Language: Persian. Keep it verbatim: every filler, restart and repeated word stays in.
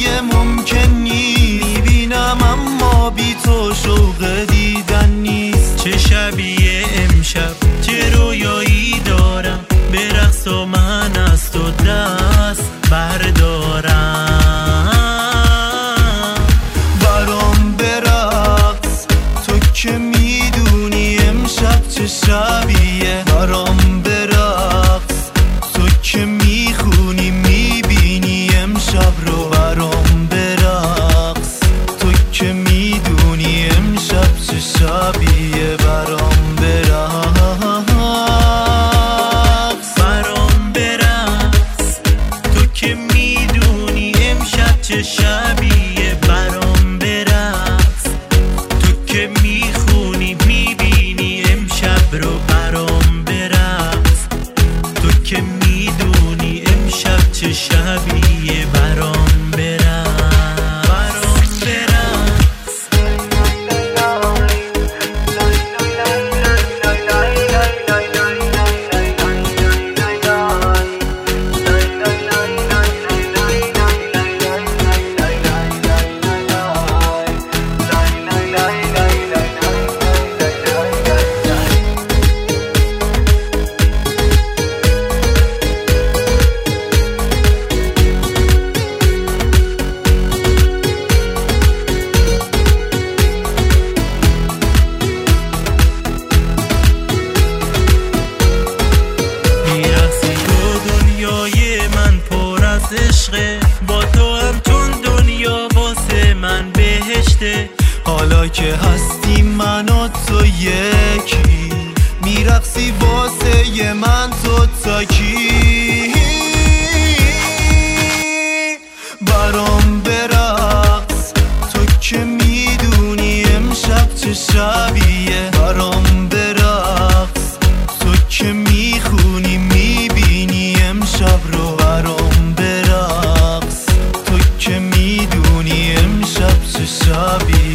دیگه ممکن نیست، میبینم اما بی تو شوق دیدن نیست. چه شبیه امشب، چه رویایی دارم، به رقص و من از تو دست بردارم. برام برقص تو که میدونی امشب چه شبیه، برام برقص تو که میخونی میبینی امشب رو. برام برقص تو که میدونی امشب چه شبیه، برام برقص. برام برقص تو که میدونی امشب چه شبیه، برام برقص تو که میخونی میبینی امشب رو. برام برقص تو که میدونی امشب چه شبیه، برام برقص. برام برقص عشقه، با تو هم چون دنیا واسه من بهشته. حالا که هستی من و تو یکی، میرقصی واسه من تو تا کی. برام برقص تو که میدونی امشب چه شبیه، برام برقص تو که میخونی میبینی امشب رو. برام برقص تو که میدونی امشب چه شبیه.